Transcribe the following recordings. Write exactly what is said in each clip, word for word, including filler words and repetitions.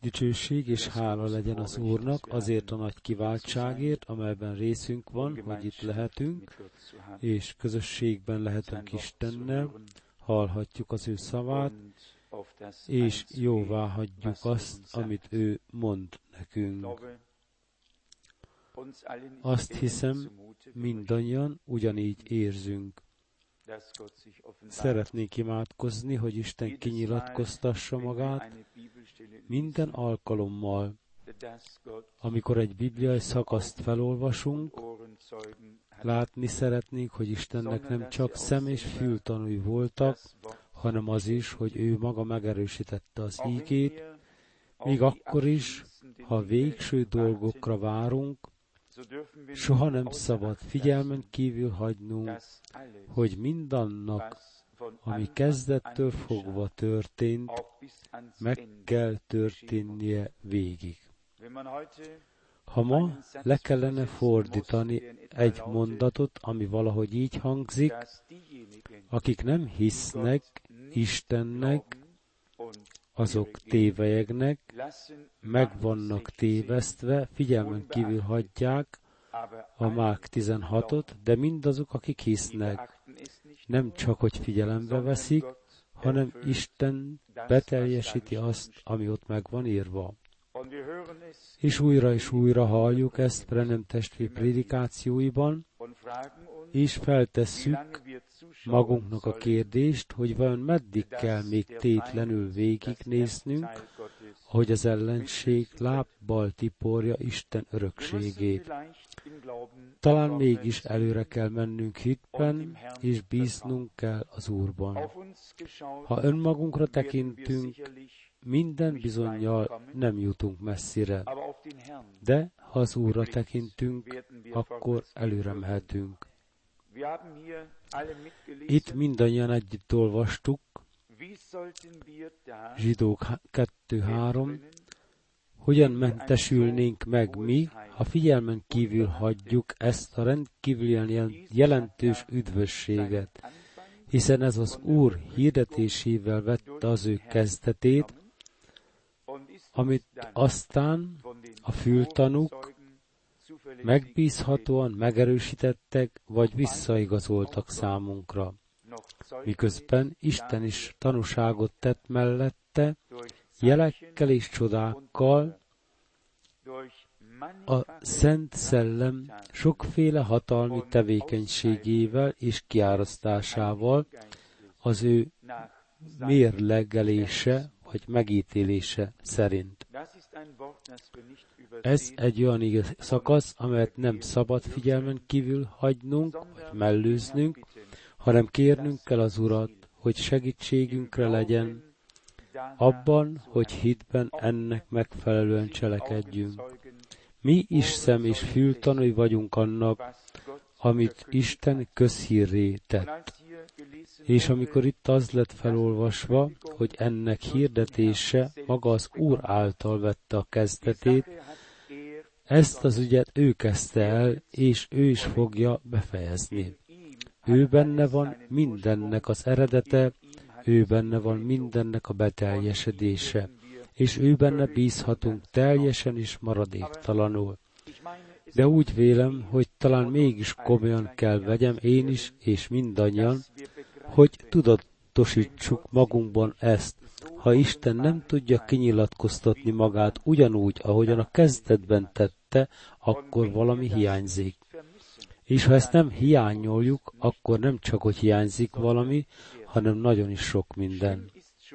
Dicsőség és hála legyen az Úrnak azért a nagy kiváltságért, amelyben részünk van, hogy itt lehetünk, és közösségben lehetünk Istennel, hallhatjuk az ő szavát, és jóvá hagyjuk azt, amit ő mond nekünk. Azt hiszem, mindannyian ugyanígy érzünk. Szeretnék imádkozni, hogy Isten kinyilatkoztassa magát minden alkalommal, amikor egy bibliai szakaszt felolvasunk. Látni szeretnénk, hogy Istennek nem csak szem- és fültanúi voltak, hanem az is, hogy ő maga megerősítette az ígét, még akkor is, ha végső dolgokra várunk, soha nem szabad figyelmen kívül hagynunk, hogy mindannak, ami kezdettől fogva történt, meg kell történnie végig. Ha ma le kellene fordítani egy mondatot, ami valahogy így hangzik, akik nem hisznek Istennek, azok tévelyegnek, meg vannak tévesztve, figyelmen kívül hagyják a Márk tizenhatot, de mindazok, akik hisznek, nem csak, hogy figyelembe veszik, hanem Isten beteljesíti azt, ami ott meg van írva. És újra és újra halljuk ezt Brenham testvér prédikációiban, és feltesszük magunknak a kérdést, hogy vajon meddig kell még tétlenül végignéznünk, ahogy az ellenség lábbal tiporja Isten örökségét. Talán mégis előre kell mennünk hitben, és bíznunk kell az Úrban. Ha önmagunkra tekintünk, minden bizonnyal nem jutunk messzire, de ha az Úrra tekintünk, akkor előre mehetünk. Itt mindannyian együtt olvastuk, Zsidók kettő három, hogyan mentesülnénk meg mi, ha figyelmen kívül hagyjuk ezt a rendkívül jelentős üdvösséget, hiszen ez az Úr hirdetésével vette az ő kezdetét, amit aztán a fültanúk megbízhatóan megerősítettek, vagy visszaigazoltak számunkra. Miközben Isten is tanúságot tett mellette, jelekkel és csodákkal, a Szent Szellem sokféle hatalmi tevékenységével és kiárasztásával, az ő mérlegelése vagy megítélése szerint. Ez egy olyan igaz szakasz, amelyet nem szabad figyelmen kívül hagynunk, vagy mellőznünk, hanem kérnünk kell az Urat, hogy segítségünkre legyen abban, hogy hitben ennek megfelelően cselekedjünk. Mi is szem és fültanúi vagyunk annak, amit Isten közhírré tett. És amikor itt az lett felolvasva, hogy ennek hirdetése maga az Úr által vette a kezdetét, ezt az ügyet ő kezdte el, és ő is fogja befejezni. Ő benne van mindennek az eredete, ő benne van mindennek a beteljesedése, és ő benne bízhatunk teljesen és maradéktalanul. De úgy vélem, hogy talán mégis komolyan kell vegyem én is, és mindannyian, hogy tudatosítsuk magunkban ezt. Ha Isten nem tudja kinyilatkoztatni magát ugyanúgy, ahogyan a kezdetben tette, akkor valami hiányzik. És ha ezt nem hiányoljuk, akkor nem csak, hogy hiányzik valami, hanem nagyon is sok minden.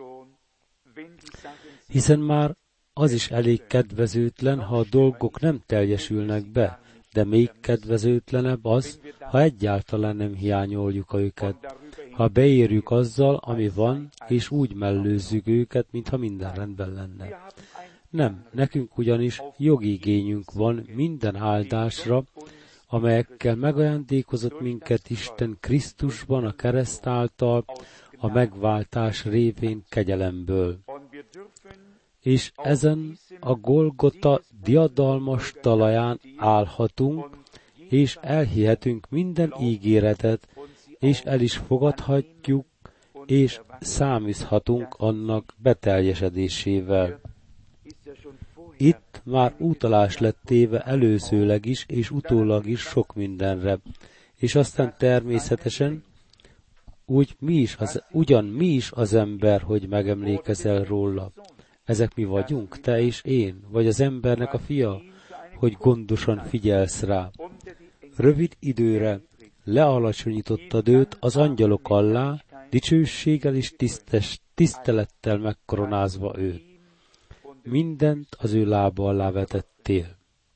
Hiszen már az is elég kedvezőtlen, ha a dolgok nem teljesülnek be, de még kedvezőtlenebb az, ha egyáltalán nem hiányoljuk őket. Ha beérjük azzal, ami van, és úgy mellőzzük őket, mintha minden rendben lenne. Nem, nekünk ugyanis jogigényünk van minden áldásra, amelyekkel megajándékozott minket Isten Krisztusban a kereszt által, a megváltás révén kegyelemből. És ezen a Golgota diadalmas talaján állhatunk, és elhihetünk minden ígéretet, és el is fogadhatjuk, és számíthatunk annak beteljesedésével. itt már utalás lett téve előzőleg is és utólag is sok mindenre. És aztán természetesen úgy mi is az, ugyan mi is az ember, hogy megemlékezel róla. Ezek mi vagyunk, te és én, vagy az embernek a fia, hogy gondosan figyelsz rá. Rövid időre lealacsonyítottad őt az angyalok alá, dicsőséggel és tisztes, tisztelettel megkoronázva őt. Mindent az ő lába alá vetettél.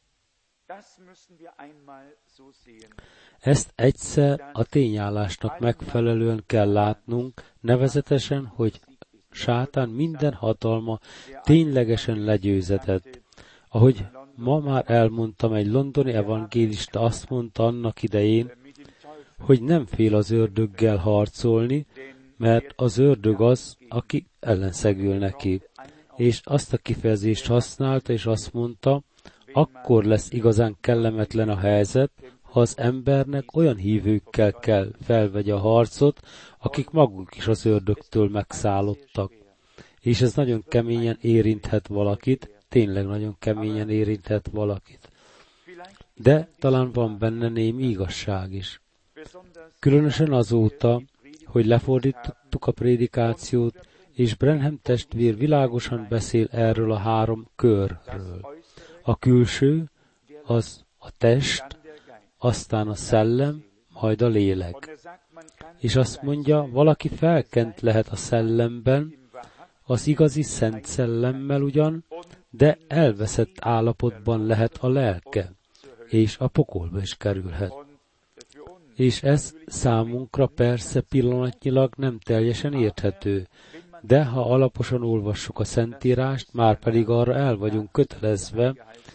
Ezt egyszer a tényállásnak megfelelően kell látnunk, nevezetesen, hogy sátán minden hatalma ténylegesen legyőzetett. Ahogy ma már elmondtam, egy londoni evangélista azt mondta annak idején, hogy nem fél az ördöggel harcolni, mert az ördög az, aki ellenszegül neki. És azt a kifejezést használta, és azt mondta, akkor lesz igazán kellemetlen a helyzet, ha az embernek olyan hívőkkel kell felvegye a harcot, akik maguk is az ördögtől megszállottak. És ez nagyon keményen érinthet valakit, tényleg nagyon keményen érinthet valakit. De talán van benne némi igazság is. Különösen azóta, hogy lefordítottuk a prédikációt, és Branham testvér világosan beszél erről a három körről. A külső, az a test, aztán a szellem, majd a lélek. És azt mondja, valaki felkent lehet a szellemben, az igazi szent szellemmel ugyan, de elveszett állapotban lehet a lelke, és a pokolba is kerülhet. És ez számunkra persze pillanatnyilag nem teljesen érthető, de ha alaposan olvassuk a Szentírást, már pedig arra el vagyunk kötelezve,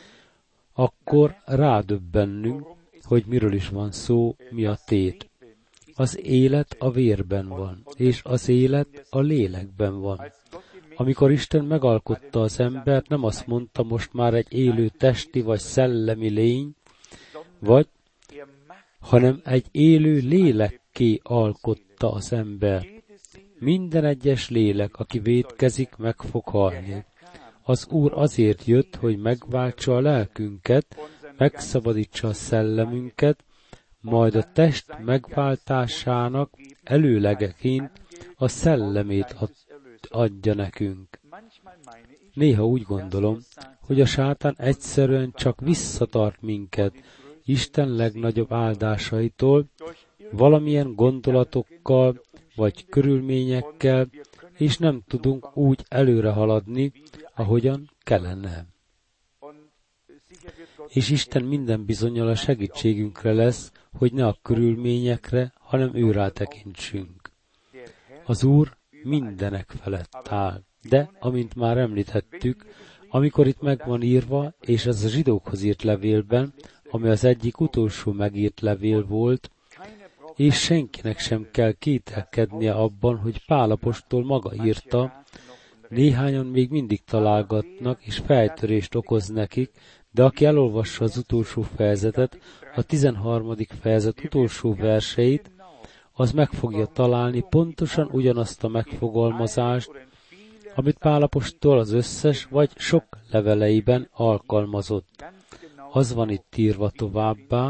akkor rádöbbennünk, hogy miről is van szó, mi a tét. Az élet a vérben van, és az élet a lélekben van. Amikor Isten megalkotta az embert, nem azt mondta, most már egy élő testi vagy szellemi lény, vagy, hanem egy élő lélekké alkotta az ember. Minden egyes lélek, aki vétkezik, meg fog halni. Az Úr azért jött, hogy megváltsa a lelkünket, megszabadítsa a szellemünket, majd a test megváltásának előlegeként a szellemét adja nekünk. Néha úgy gondolom, hogy a sátán egyszerűen csak visszatart minket Isten legnagyobb áldásaitól, valamilyen gondolatokkal vagy körülményekkel, és nem tudunk úgy előre haladni, ahogyan kellene. És Isten minden bizonnyal a segítségünkre lesz, hogy ne a körülményekre, hanem őrá tekintsünk. Az Úr mindenek felett áll, de, amint már említettük, amikor itt meg van írva, és ez a zsidókhoz írt levélben, ami az egyik utolsó megírt levél volt, és senkinek sem kell kételkednie abban, hogy Pál apostol maga írta, néhányan még mindig találgatnak, és fejtörést okoz nekik, de aki elolvassa az utolsó fejezetet, a tizenharmadik fejezet utolsó verseit, az meg fogja találni pontosan ugyanazt a megfogalmazást, amit Pál apostol az összes vagy sok leveleiben alkalmazott. Az van itt írva továbbá,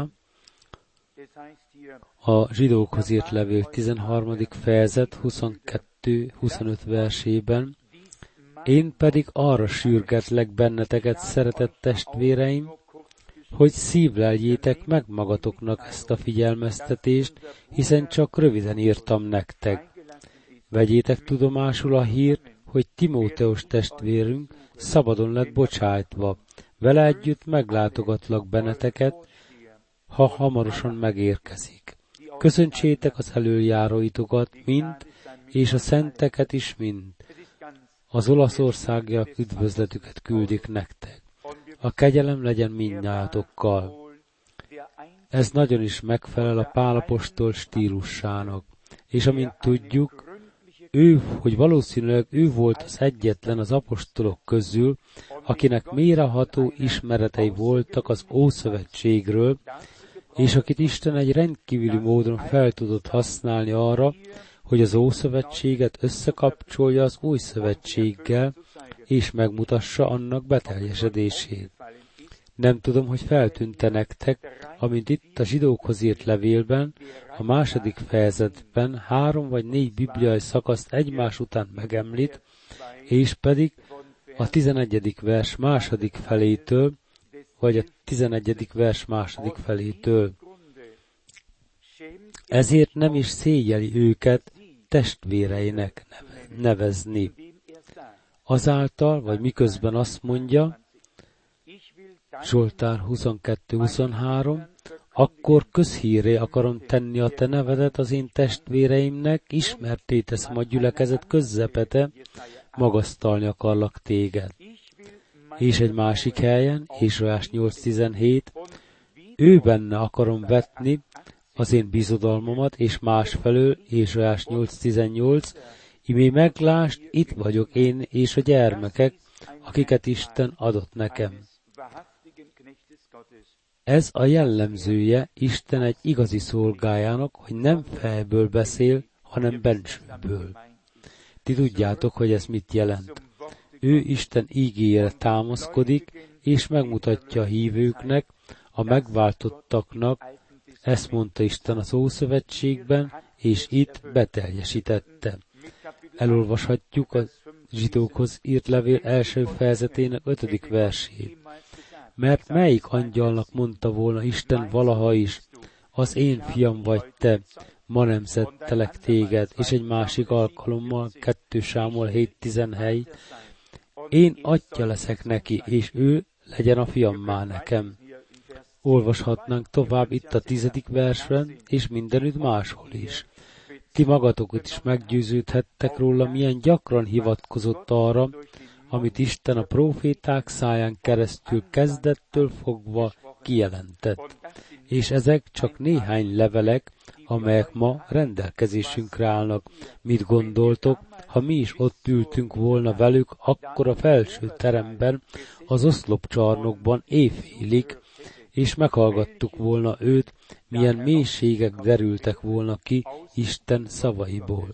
a zsidókhoz írt levél tizenharmadik fejezet huszonkettő-huszonöt versében, én pedig arra sürgetlek benneteket, szeretett testvéreim, hogy szívleljétek meg magatoknak ezt a figyelmeztetést, hiszen csak röviden írtam nektek. Vegyétek tudomásul a hírt, hogy Timóteus testvérünk szabadon lett bocsájtva. Vele együtt meglátogatlak benneteket, ha hamarosan megérkezik. Köszöntsétek az elöljáróitokat mind, és a szenteket is mind. Az olaszországiak üdvözletüket küldik nektek. A kegyelem legyen mindnyátokkal. Ez nagyon is megfelel a Pál apostol stílusának. És amint tudjuk, ő, hogy valószínűleg ő volt az egyetlen az apostolok közül, akinek mélyreható ismeretei voltak az Ószövetségről, és akit Isten egy rendkívüli módon fel tudott használni arra, hogy az Ószövetséget összekapcsolja az Új Szövetséggel, és megmutassa annak beteljesedését. Nem tudom, hogy feltűnte nektek, amint itt a zsidókhoz írt levélben, a második fejezetben három vagy négy bibliai szakaszt egymás után megemlít, és pedig a tizenegyedik vers második felétől, vagy a tizenegyedik vers második felétől. Ezért nem is szégyeli őket testvéreinek nevezni. Azáltal, vagy miközben azt mondja, Zsoltár huszonkettő huszonhárom, akkor közhírré akarom tenni a te nevedet az én testvéreimnek, ismertté teszem a gyülekezet közzepete, magasztalni akarlak téged. És egy másik helyen, Ézsaiás nyolc tizenhét, ő benne akarom vetni az én bizodalmamat, és másfelől, Ézsaiás nyolc tizennyolc, imé meglásd, itt vagyok én és a gyermekek, akiket Isten adott nekem. Ez a jellemzője Isten egy igazi szolgájának, hogy nem fejből beszél, hanem bensőből. Ti tudjátok, hogy ez mit jelent. Ő Isten ígéjére támaszkodik, és megmutatja a hívőknek, a megváltottaknak, ezt mondta Isten az Ószövetségben, és itt beteljesítette. Elolvashatjuk a zsidókhoz írt levél első fejezetének ötödik versét. Mert melyik angyalnak mondta volna Isten valaha is, az én fiam vagy te, ma nem szedtelek téged, és egy másik alkalommal, kettő Sámuel hét tizenhét, én atya leszek neki, és ő legyen a fiammá nekem. Olvashatnánk tovább itt a tizedik versben, és mindenütt máshol is. Ti magatokat is meggyőződhettek róla, milyen gyakran hivatkozott arra, amit Isten a próféták száján keresztül kezdettől fogva kijelentett. És ezek csak néhány levelek, amelyek ma rendelkezésünkre állnak. Mit gondoltok, ha mi is ott ültünk volna velük, akkor a felső teremben, az oszlopcsarnokban éjfélig, és meghallgattuk volna őt, milyen mélységek derültek volna ki Isten szavaiból.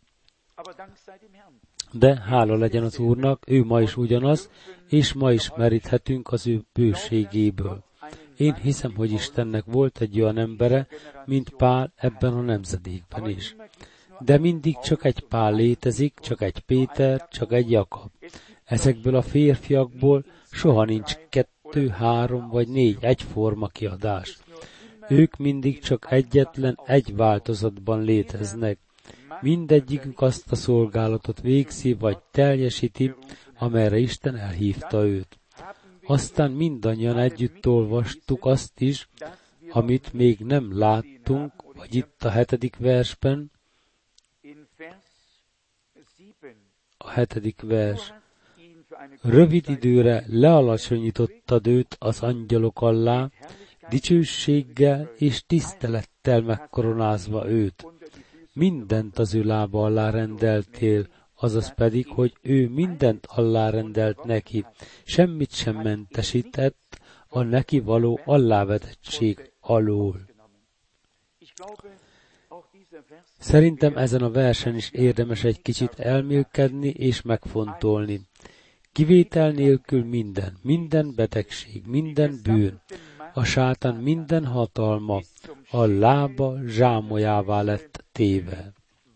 De hála legyen az Úrnak, ő ma is ugyanaz, és ma is meríthetünk az ő bőségéből. Én hiszem, hogy Istennek volt egy olyan embere, mint Pál ebben a nemzedékben is. De mindig csak egy Pál létezik, csak egy Péter, csak egy Jakab. Ezekből a férfiakból soha nincs kettő, három vagy négy egyforma kiadás. Ők mindig csak egyetlen egy változatban léteznek. Mindegyikük azt a szolgálatot végzi vagy teljesíti, amelyre Isten elhívta őt. Aztán mindannyian együtt olvastuk azt is, amit még nem láttunk, vagy itt a hetedik versben, a hetedik vers. Rövid időre lealacsonyítottad őt az angyalok alá, dicsőséggel és tisztelettel megkoronázva őt. Mindent az ő lába alá rendeltél, azaz pedig, hogy ő mindent allárendelt neki, semmit sem mentesített a neki való allávetettség alól. Szerintem ezen a versen is érdemes egy kicsit elmélkedni és megfontolni. Kivétel nélkül minden, minden betegség, minden bűn, a sátán minden hatalma, a lába zsámolyává lett téve.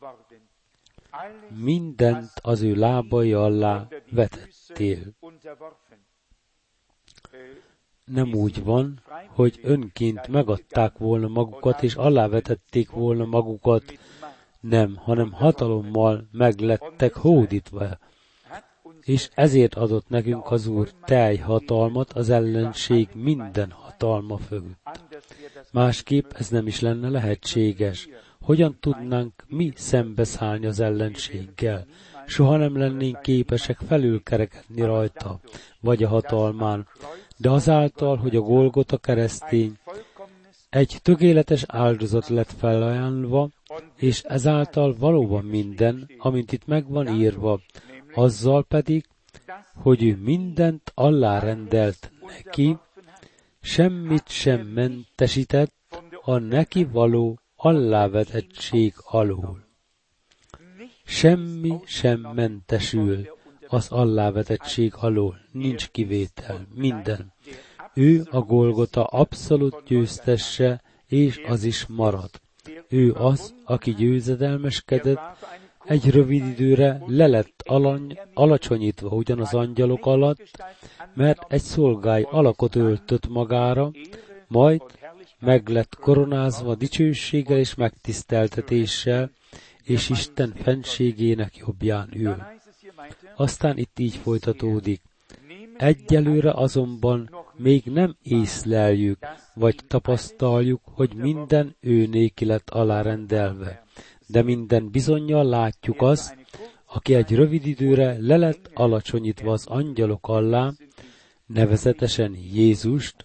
Mindent az ő lábai alá vetettél. Nem úgy van, hogy önként megadták volna magukat, és alávetették volna magukat, nem, hanem hatalommal meglettek hódítva. És ezért adott nekünk az Úr teljhatalmat az ellenség minden hatalma fölött. Másképp ez nem is lenne lehetséges. Hogyan tudnánk mi szembeszállni az ellenséggel? Soha nem lennénk képesek felülkerekedni rajta, vagy a hatalmán, de azáltal, hogy a Golgota keresztény egy tökéletes áldozat lett felajánlva, és ezáltal valóban minden, amint itt meg van írva, azzal pedig, hogy ő mindent allárendelt neki, semmit sem mentesített a neki való allávetettség alól. Semmi sem mentesül az alávetettség alól, nincs kivétel, minden. Ő a Golgota abszolút győztesse, és az is marad. Ő az, aki győzedelmeskedett, egy rövid időre le lett alany, alacsonyítva ugyanaz angyalok alatt, mert egy szolgály alakot öltött magára, majd meg lett koronázva dicsőséggel és megtiszteltetéssel, és Isten fenségének jobbján ül. Aztán itt így folytatódik. Egyelőre azonban még nem észleljük, vagy tapasztaljuk, hogy minden ő néki lett alárendelve. De minden bizonnyal látjuk azt, aki egy rövid időre le lett alacsonyítva az angyalok alá, nevezetesen Jézust,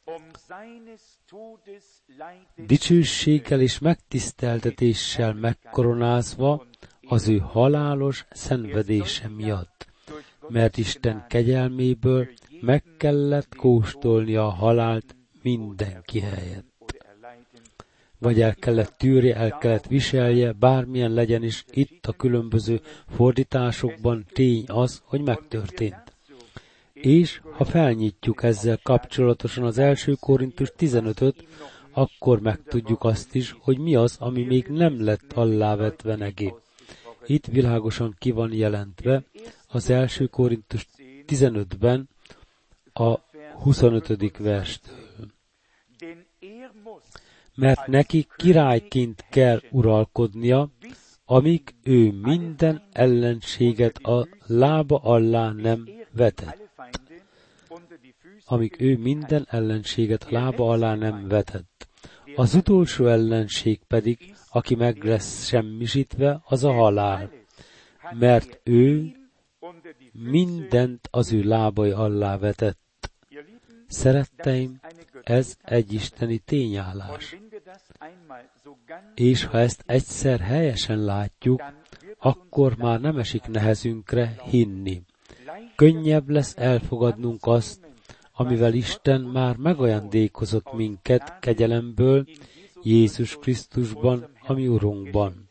dicsőséggel és megtiszteltetéssel megkoronázva az ő halálos szenvedése miatt, mert Isten kegyelméből meg kellett kóstolnia a halált mindenki helyett. Vagy el kellett tűrje, el kellett viselje, bármilyen legyen is, itt a különböző fordításokban tény az, hogy megtörtént. És ha felnyitjuk ezzel kapcsolatosan az első Korintus tizenötöt, akkor megtudjuk azt is, hogy mi az, ami még nem lett alávetve neki. Itt világosan ki van jelentve az első Korintus tizenötben a huszonötödik verstől. Mert neki királyként kell uralkodnia, amíg ő minden ellenséget a lába alá nem vetett. Amíg ő minden ellenséget a lába alá nem vetett. Az utolsó ellenség pedig, aki meg lesz semmisítve, az a halál. Mert ő mindent az ő lábai alá vetett. Szeretteim, ez egy isteni tényállás. És ha ezt egyszer helyesen látjuk, akkor már nem esik nehezünkre hinni. Könnyebb lesz elfogadnunk azt, amivel Isten már megajándékozott minket kegyelemből, Jézus Krisztusban, ami Urunkban.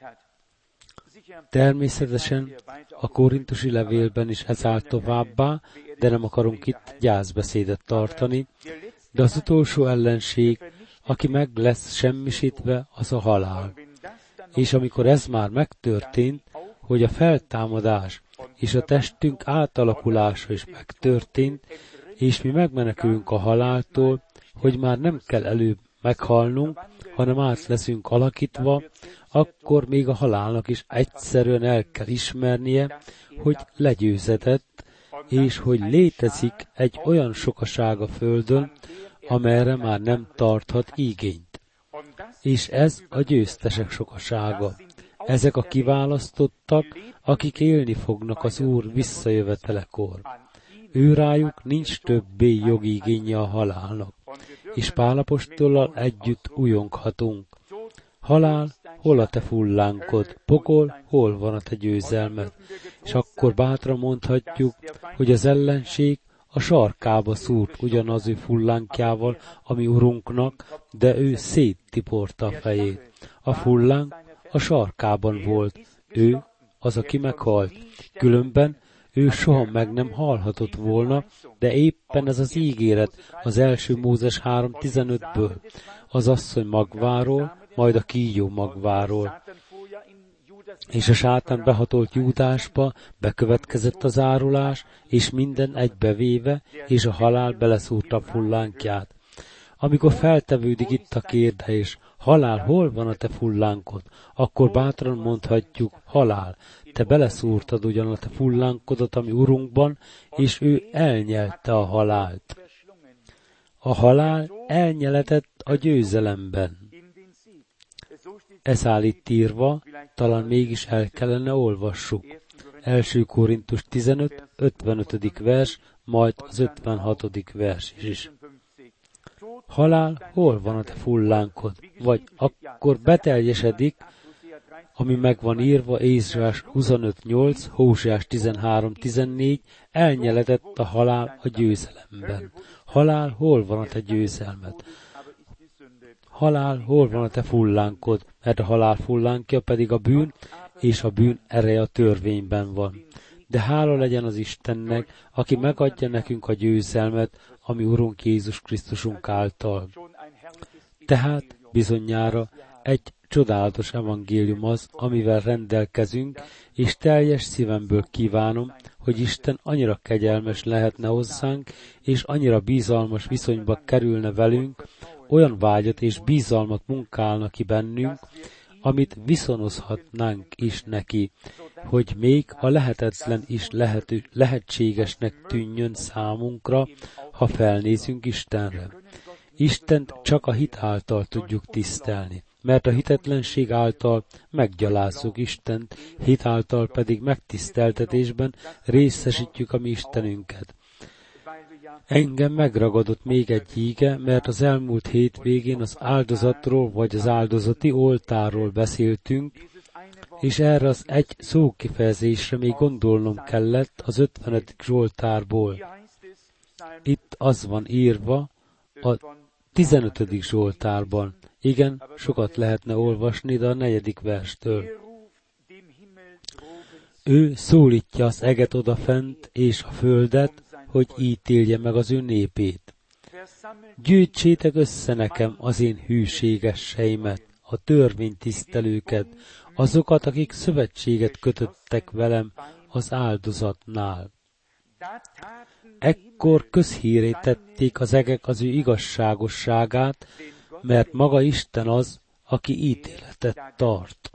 Természetesen a korintusi levélben is ez áll továbbá, de nem akarunk itt gyászbeszédet tartani, de az utolsó ellenség, aki meg lesz semmisítve, az a halál. És amikor ez már megtörtént, hogy a feltámadás és a testünk átalakulása is megtörtént, és mi megmenekülünk a haláltól, hogy már nem kell előbb meghalnunk, hanem át leszünk alakítva, akkor még a halálnak is egyszerűen el kell ismernie, hogy legyőzetett, és hogy létezik egy olyan sokaság a földön, amelyre már nem tarthat igényt. És ez a győztesek sokasága. Ezek a kiválasztottak, akik élni fognak az Úr visszajövetelekor. Ő rájuk nincs többé jogigénye a halálnak, és Pál apostollal együtt ujjonghatunk. Halál, hol a te fullánkod? Pokol, hol van a te győzelmed? És akkor bátran mondhatjuk, hogy az ellenség a sarkába szúrt ugyanaz ő fullánkjával, ami Urunknak, de ő széttiporta a fejét. A fullánk a sarkában volt, ő az, aki meghalt. Különben ő soha meg nem halhatott volna, de éppen ez az ígéret az első Mózes három tizenötből, az asszony magváról, majd a kígyó magváról. És a sátán behatolt Júdásba, bekövetkezett az árulás, és minden egybevéve, és a halál beleszúrta a fullánkját. Amikor feltevődik itt a kérdés, halál, hol van a te fullánkod? Akkor bátran mondhatjuk, halál, te beleszúrtad ugyan a te fullánkodat, ami Urunkban, és ő elnyelte a halált. A halál elnyeletett a győzelemben. Ez áll itt írva, talán mégis el kellene olvassuk. első Korintus tizenöt, ötvenötödik vers, majd az ötvenhatodik vers is. Halál, hol van a te fullánkod? Vagy akkor beteljesedik, ami meg van írva Ézsaiás huszonöt nyolc, Hóseás tizenhárom tizennégy, elnyeletett a halál a győzelemben. Halál, hol van a te győzelmed? Halál, hol van a te fullánkod? Mert a halál fullánkja pedig a bűn, és a bűn ereje a törvényben van. de hála legyen az Istennek, aki megadja nekünk a győzelmet, ami Urunk Jézus Krisztusunk által. Tehát bizonnyára egy csodálatos evangélium az, amivel rendelkezünk, és teljes szívemből kívánom, hogy Isten annyira kegyelmes lehetne hozzánk, és annyira bizalmas viszonyba kerülne velünk, olyan vágyat és bizalmat munkálna ki bennünk, amit viszonozhatnánk is neki, hogy még a lehetetlen is lehető, lehetségesnek tűnjön számunkra, ha felnézünk Istenre. Istent csak a hit által tudjuk tisztelni, mert a hitetlenség által meggyalázzuk Istent, hit által pedig megtiszteltetésben részesítjük a mi Istenünket. Engem megragadott még egy íge, mert az elmúlt hétvégén az áldozatról vagy az áldozati oltárról beszéltünk, és erre az egy szókifejezésre még gondolnom kellett az ötvenedik Zsoltárból. Itt az van írva a tizenötödik Zsoltárban. Igen, sokat lehetne olvasni, de a negyedik verstől. Ő szólítja az eget odafent és a földet, hogy ítélje meg az ő népét. Gyűjtsétek össze nekem az én hűségesseimet, a törvénytisztelőket, azokat, akik szövetséget kötöttek velem az áldozatnál. Ekkor közhírré tették az egek az ő igazságosságát, mert maga Isten az, aki ítéletet tart.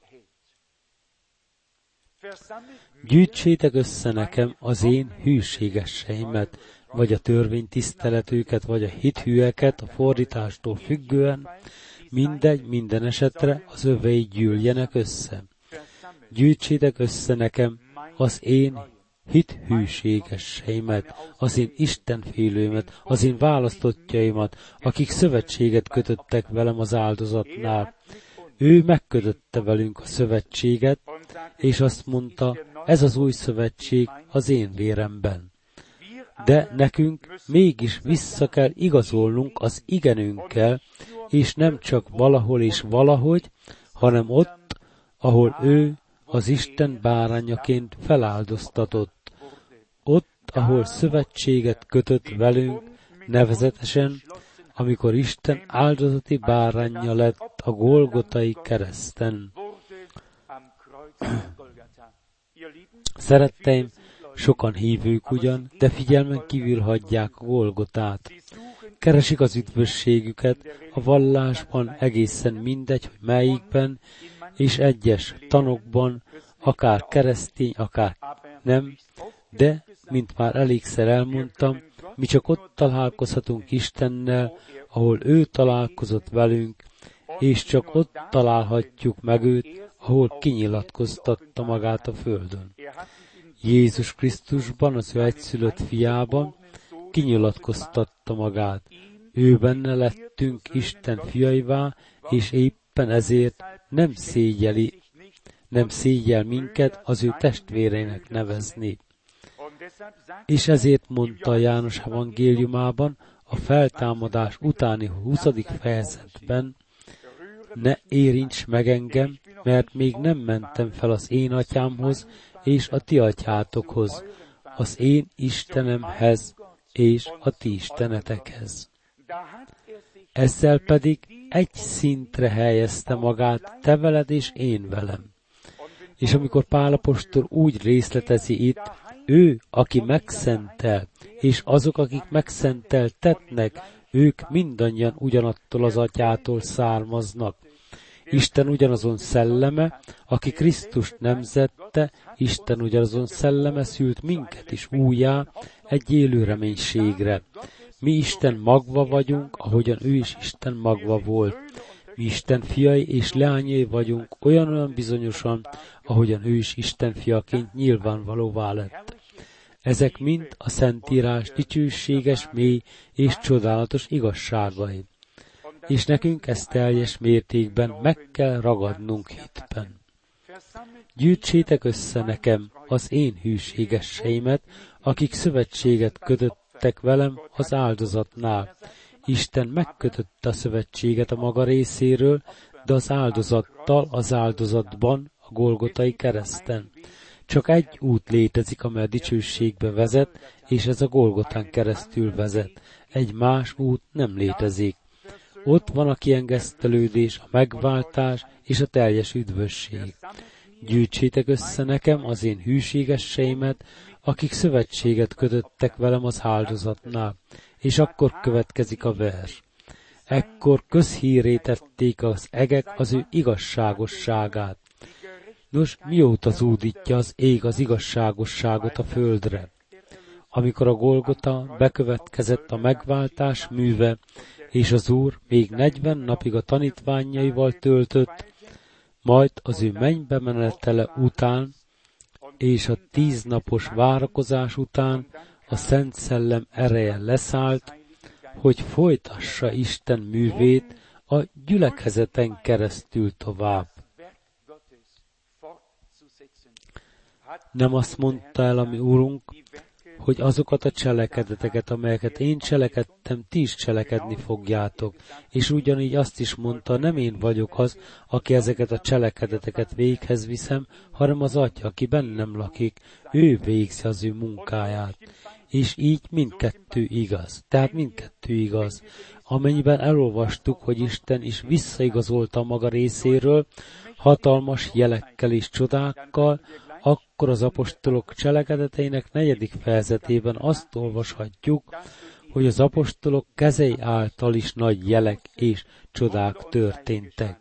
Gyűjtsétek össze nekem az én hűségesseimet, vagy a törvénytiszteletőket, vagy a hithűeket, a fordítástól függően, mindegy, minden esetre az övei gyűljenek össze. Gyűjtsétek össze nekem az én hithűségeseimet, az én istenfélőimet, az én választottjaimat, akik szövetséget kötöttek velem az áldozatnál. Ő megkötötte velünk a szövetséget, és azt mondta, ez az új szövetség az én véremben. De nekünk mégis vissza kell igazolnunk az igenünkkel, és nem csak valahol és valahogy, hanem ott, ahol ő az Isten bárányaként feláldoztatott. Ott, ahol szövetséget kötött velünk, nevezetesen, amikor Isten áldozati báránja lett a Golgotai kereszten. Szeretteim, sokan hívők ugyan, de figyelmen kívül hagyják a Golgotát. Keresik az üdvösségüket a vallásban, egészen mindegy, hogy melyikben, és egyes tanokban, akár keresztény, akár nem, de, mint már elégszer elmondtam, mi csak ott találkozhatunk Istennel, ahol ő találkozott velünk, és csak ott találhatjuk meg őt, ahol kinyilatkoztatta magát a földön. Jézus Krisztusban, az ő egyszülött fiában kinyilatkoztatta magát. Ő benne lettünk Isten fiaivá, és éppen ezért nem szégyeli, nem szégyel minket az ő testvéreinek nevezni. És ezért mondta János evangéliumában, a feltámadás utáni huszadik fejezetben, ne érints meg engem, mert még nem mentem fel az én atyámhoz és a ti atyátokhoz, az én Istenemhez és a ti istenetekhez. Ezzel pedig egy szintre helyezte magát, te veled és én velem. És amikor Pál apostol úgy részletezi itt, ő, aki megszentel, és azok, akik megszenteltetnek, ők mindannyian ugyanattól az atyától származnak. Isten ugyanazon szelleme, aki Krisztust nemzette, Isten ugyanazon szelleme szült minket is újjá egy élő reménységre. Mi Isten magva vagyunk, ahogyan ő is Isten magva volt. Mi Isten fiai és leányai vagyunk olyan-olyan bizonyosan, ahogyan ő is Isten fiaként nyilvánvalóvá lett. Ezek mind a Szentírás dicsőséges, mély és csodálatos igazságai. És nekünk ezt teljes mértékben meg kell ragadnunk hitben. Gyűjtsétek össze nekem az én hűségesseimet, akik szövetséget kötöttek velem az áldozatnál. Isten megkötötte a szövetséget a maga részéről, de az áldozattal az áldozatban, a Golgotai kereszten. Csak egy út létezik, amely a dicsőségbe vezet, és ez a Golgotán keresztül vezet. Egy más út nem létezik. Ott van a kiengesztelődés, a megváltás és a teljes üdvösség. Gyűjtsétek össze nekem az én hűségeseimet, akik szövetséget kötöttek velem az áldozatnál. És akkor következik a vers. Ekkor közhírré tették az egek az ő igazságosságát. Nos, mióta zúdítja az ég az igazságosságot a földre? Amikor a Golgota bekövetkezett a megváltás műve, és az Úr még negyven napig a tanítványaival töltött, majd az ő mennybe menetele után, és a tíz napos várakozás után a Szent Szellem ereje leszállt, hogy folytassa Isten művét a gyülekezeten keresztül tovább. Nem azt mondta el a mi Úrunk, hogy azokat a cselekedeteket, amelyeket én cselekedtem, ti is cselekedni fogjátok. És ugyanígy azt is mondta, nem én vagyok az, aki ezeket a cselekedeteket véghez viszem, hanem az Atya, aki bennem lakik, ő végzi az ő munkáját. És így mindkettő igaz. Tehát mindkettő igaz. Amennyiben elolvastuk, hogy Isten is visszaigazolta maga részéről, hatalmas jelekkel és csodákkal, akkor az apostolok cselekedeteinek negyedik fejezetében azt olvashatjuk, hogy az apostolok kezei által is nagy jelek és csodák történtek.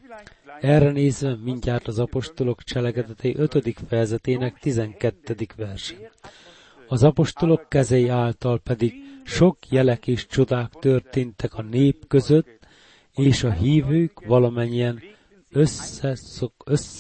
Erre nézve mindjárt az apostolok cselekedetei ötödik fejezetének tizenkettedik verse. Az apostolok kezei által pedig sok jelek és csodák történtek a nép között, és a hívők valamennyien összeszok,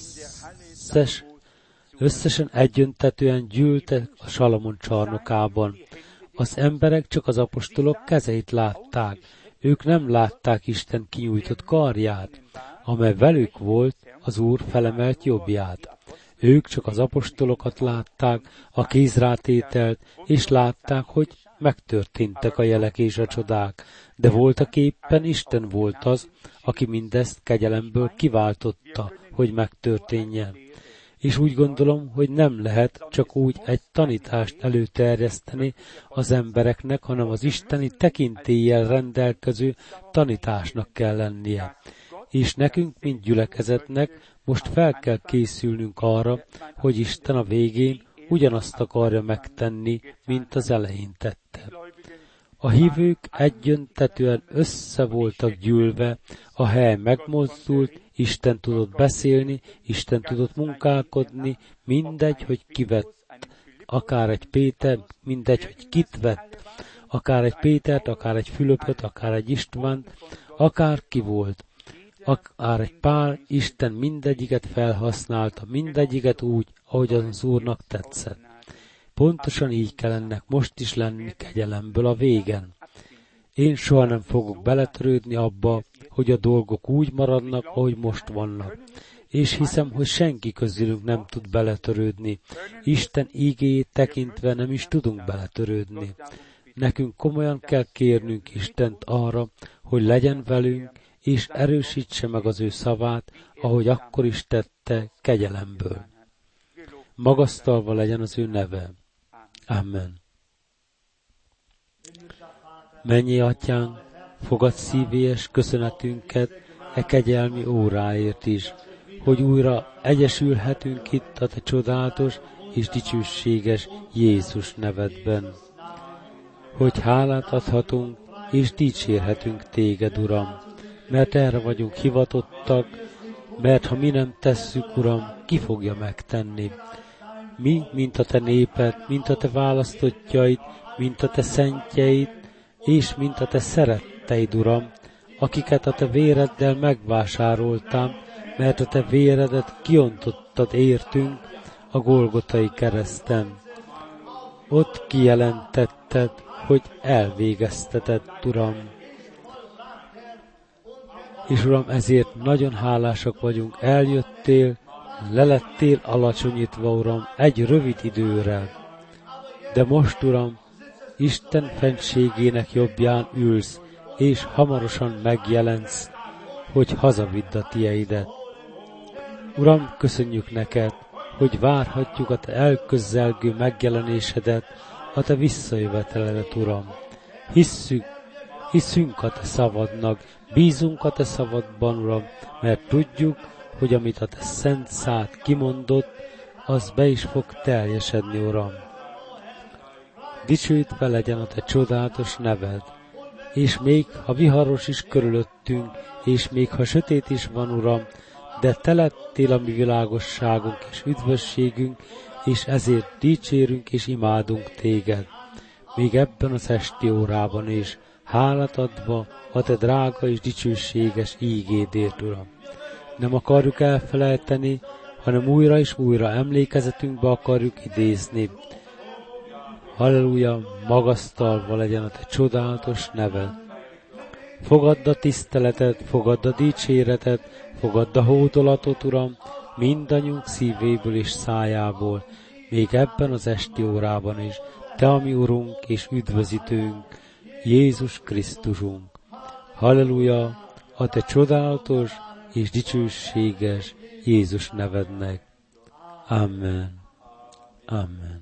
összes Összesen egyöntetően gyűltek a Salamon csarnokában. Az emberek csak az apostolok kezeit látták. Ők nem látták Isten kinyújtott karját, amely velük volt az Úr felemelt jobbját. Ők csak az apostolokat látták, a kézrátételt, és látták, hogy megtörténtek a jelek és a csodák. De voltak éppen Isten volt az, aki mindezt kegyelemből kiváltotta, hogy megtörténjen. És úgy gondolom, hogy nem lehet csak úgy egy tanítást előterjeszteni az embereknek, hanem az isteni tekintéllyel rendelkező tanításnak kell lennie. És nekünk, mint gyülekezetnek, most fel kell készülnünk arra, hogy Isten a végén ugyanazt akarja megtenni, mint az elején tette. A hívők egyöntetően össze voltak gyűlve, a hely megmozdult, Isten tudott beszélni, Isten tudott munkálkodni, mindegy, hogy kivett, akár egy Péter, mindegy, hogy kit vett, akár egy Pétert, akár egy Fülöpöt, akár egy Istvánt, akár ki volt, akár egy Pál, Isten mindegyiket felhasználta, mindegyiket úgy, ahogy az Úrnak tetszett. Pontosan így kell ennek most is lenni kegyelemből a végen. Én soha nem fogok beletörődni abba, hogy a dolgok úgy maradnak, ahogy most vannak. És hiszem, hogy senki közülünk nem tud beletörődni. Isten ígéjét tekintve nem is tudunk beletörődni. Nekünk komolyan kell kérnünk Istent arra, hogy legyen velünk, és erősítse meg az ő szavát, ahogy akkor is tette kegyelemből. Magasztalva legyen az ő neve. Amen. Mennyi Atyánk, fogad szívélyes köszönetünket e kegyelmi óráért is, hogy újra egyesülhetünk itt a Te csodálatos és dicsőséges Jézus nevedben. Hogy hálát adhatunk és dicsérhetünk Téged, Uram, mert erre vagyunk hivatottak, mert ha mi nem tesszük, Uram, ki fogja megtenni? Mi, mint a Te néped, mint a Te választottjaid, mint a Te szentjeid, és mint a Te szeretteid, Uram, akiket a Te véreddel megvásároltál, mert a Te véredet kiontottad értünk a Golgotai kereszten. Ott kijelentetted, hogy elvégezteted, Uram. És Uram, ezért nagyon hálásak vagyunk, eljöttél, lelettél alacsonyítva, Uram, egy rövid időre. De most, Uram, Isten fentségének jobbján ülsz, és hamarosan megjelensz, hogy hazavidd a tieidet. Uram, köszönjük neked, hogy várhatjuk a Te elközelgő megjelenésedet, a Te visszajöveteledet, Uram. Hisszük, hiszünk a Te szavadnak, bízunk a Te szavadban, Uram, mert tudjuk, hogy amit a Te szent szád kimondott, az be is fog teljesedni, Uram. Dicsőítve legyen a Te csodálatos neved, és még ha viharos is körülöttünk, és még ha sötét is van, Uram, de Te lettél a mi világosságunk és üdvösségünk, és ezért dicsérünk és imádunk Téged. Még ebben az esti órában is, hálát adva a Te drága és dicsőséges ígédért, Uram. Nem akarjuk elfelejteni, hanem újra és újra emlékezetünkbe akarjuk idézni. Halleluja, magasztalva legyen a Te csodálatos neved. Fogadd a tiszteletet, fogadd a dicséretet, fogadd a hódolatot, Uram, mindannyiunk szívéből és szájából, még ebben az esti órában is, Te a mi Urunk és üdvözítőnk, Jézus Krisztusunk. Halleluja, a Te csodálatos és dicsőséges Jézus nevednek. Amen. Amen.